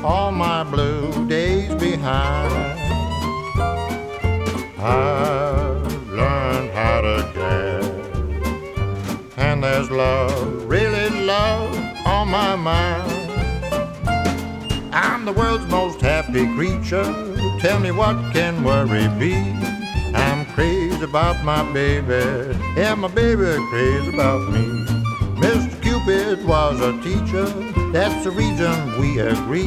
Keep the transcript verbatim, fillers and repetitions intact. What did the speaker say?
all my blue days behind. I've learned how to care, and there's love, really love, on my mind. I'm the world's most happy creature. Tell me, what can worry be? I'm crazy about my baby, yeah, my baby crazy about me. Mister Cupid was a teacher, that's the reason we agree.